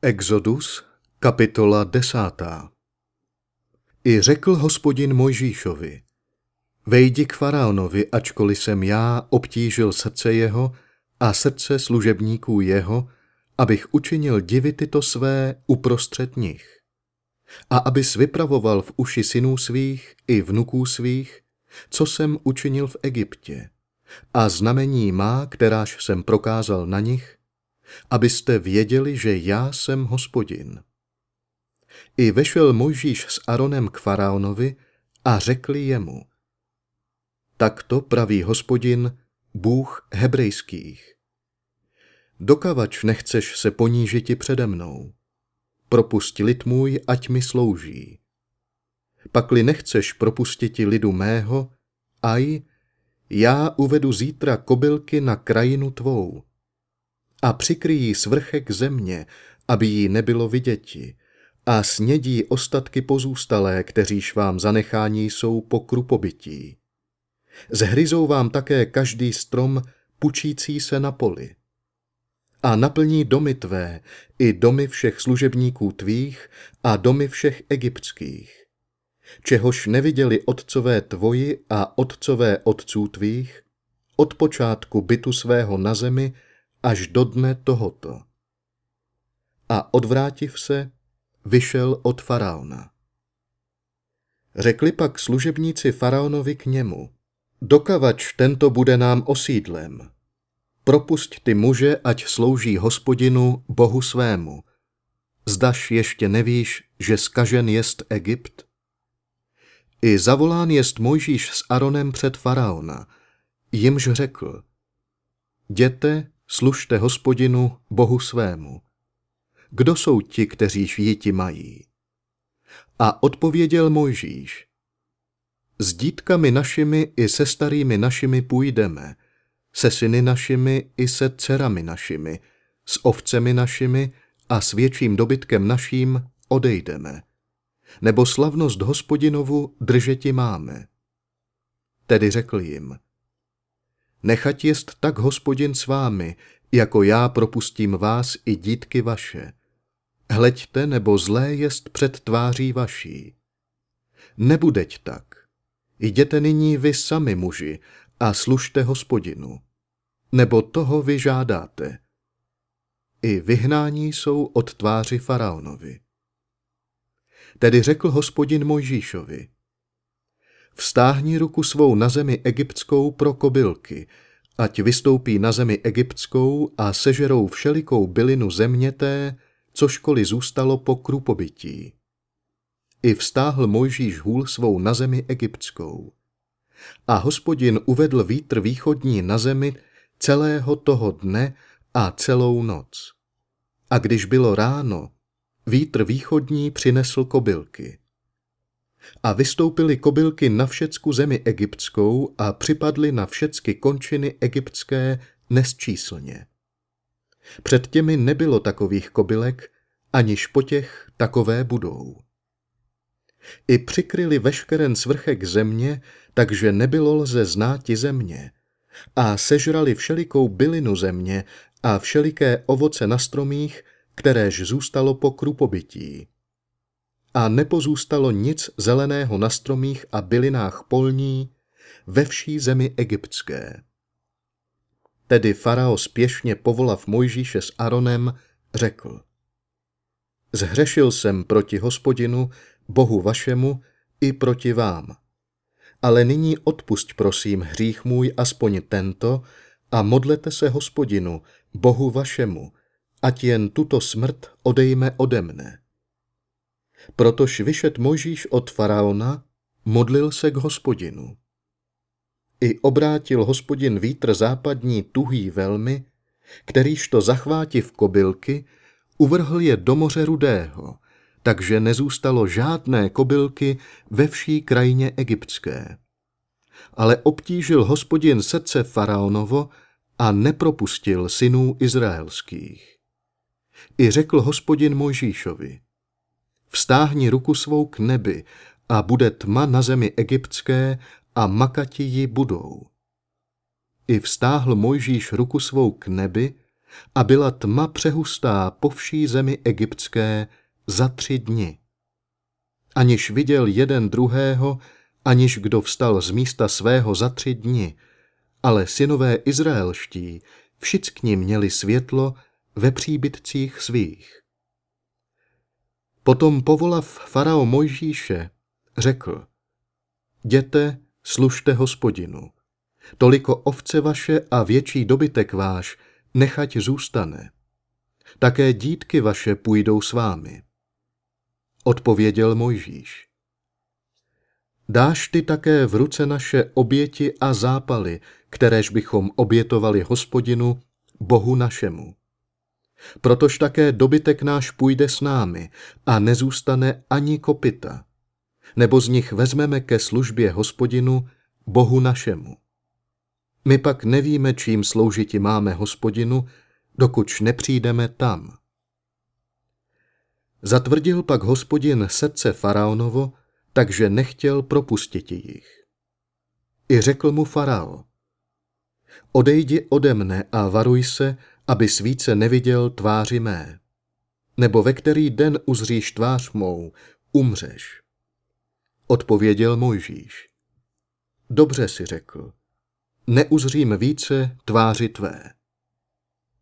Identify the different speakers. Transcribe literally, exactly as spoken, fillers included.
Speaker 1: Exodus, kapitola desátá. I řekl Hospodin Mojžíšovi: Vejdi k faraonovi, ačkoliv jsem já obtížil srdce jeho a srdce služebníků jeho, abych učinil divy tyto své uprostřed nich. A abys vypravoval v uši synů svých i vnuků svých, co jsem učinil v Egyptě, a znamení má, kteráž jsem prokázal na nich, abyste věděli, že já jsem Hospodin. I vešel Mojžíš s Aronem k faraonovi a řekli jemu: Takto praví Hospodin, Bůh hebrejských. Dokavač nechceš se ponížiti přede mnou, propusť lid můj, ať mi slouží. Pakli nechceš propustiti lidu mého, aj, já uvedu zítra kobylky na krajinu tvou a přikryjí svrchek země, aby jí nebylo viděti, a snědí ostatky pozůstalé, kteříž vám zanechání jsou po krupobytí. Zhryzou vám také každý strom pučící se na poli. A naplní domy tvé, i domy všech služebníků tvých a domy všech egyptských, čehož neviděli otcové tvoji a otcové otců tvých, od počátku bytu svého na zemi až do dne tohoto. A odvrátiv se, vyšel od faraona. Řekli pak služebníci faraonovi k němu: Dokavač tento bude nám osídlem. Propusť ty muže, ať slouží Hospodinu, Bohu svému. Zdaž ještě nevíš, že zkažen jest Egypt? I zavolán jest Mojžíš s Aronem před faraona, jimž řekl: Jděte, služte Hospodinu, Bohu svému. Kdo jsou ti, kteříž jiti mají? A odpověděl Mojžíš: S dítkami našimi i se starými našimi půjdeme, se syny našimi i se dcerami našimi, s ovcemi našimi a s větším dobytkem naším odejdeme, nebo slavnost Hospodinovu držeti máme. Tedy řekl jim: Nechať jest tak Hospodin s vámi, jako já propustím vás i dítky vaše. Hleďte, nebo zlé jest před tváří vaší. Nebudeť tak. Jděte nyní vy sami, muži, a služte Hospodinu, nebo toho vy žádáte. I vyhnání jsou od tváři faraonovi. Tedy řekl Hospodin Mojžíšovi: Vztáhni ruku svou na zemi egyptskou pro kobylky, ať vystoupí na zemi egyptskou a sežerou všelikou bylinu země té, cožkoliv zůstalo po krupobytí. I vztáhl Mojžíš hůl svou na zemi egyptskou. A Hospodin uvedl vítr východní na zemi celého toho dne a celou noc. A když bylo ráno, vítr východní přinesl kobylky. A vystoupily kobylky na všecku zemi egyptskou a připadly na všecky končiny egyptské nesčíslně. Před těmi nebylo takových kobylek, aniž po těch takové budou. I přikryli veškeren svrchek země, takže nebylo lze znáti země, a sežrali všelikou bylinu země a všeliké ovoce na stromích, kteréž zůstalo po krupobytí. A nepozůstalo nic zeleného na stromích a bylinách polní ve vší zemi egyptské. Tedy farao spěšně povolav Mojžíše s Aronem řekl: Zhřešil jsem proti Hospodinu, Bohu vašemu, i proti vám. Ale nyní odpusť prosím hřích můj aspoň tento a modlete se Hospodinu, Bohu vašemu, ať jen tuto smrt odejme ode mne. Protož vyšet Mojžíš od faraona, modlil se k Hospodinu. I obrátil Hospodin vítr západní tuhý velmi, kterýž to zachvátiv kobylky, uvrhl je do moře Rudého, takže nezůstalo žádné kobylky ve vší krajině egyptské. Ale obtížil Hospodin srdce faraonovo a nepropustil synů izraelských. I řekl Hospodin Mojžíšovi: Vztáhni ruku svou k nebi a bude tma na zemi egyptské a makati ji budou. I vztáhl Mojžíš ruku svou k nebi a byla tma přehustá po vší zemi egyptské za tři dny. Aniž viděl jeden druhého, aniž kdo vstal z místa svého za tři dny, ale synové izraelští všichni měli světlo ve příbytcích svých. Potom povolav farao Mojžíše, řekl: Jděte, služte Hospodinu. Toliko ovce vaše a větší dobytek váš nechať zůstane. Také dítky vaše půjdou s vámi. Odpověděl Mojžíš: Dáš ty také v ruce naše oběti a zápaly, kteréž bychom obětovali Hospodinu, Bohu našemu. Protož také dobytek náš půjde s námi a nezůstane ani kopyta, nebo z nich vezmeme ke službě Hospodinu, Bohu našemu. My pak nevíme, čím sloužiti máme Hospodinu, dokud nepřijdeme tam. Zatvrdil pak Hospodin srdce faraonovo, takže nechtěl propustit jich. I řekl mu farao: Odejdi ode mne a varuj se, abys více neviděl tváři mé. Nebo ve který den uzříš tvář mou, umřeš. Odpověděl Mojžíš: Dobře si řekl, neuzřím více tváři tvé.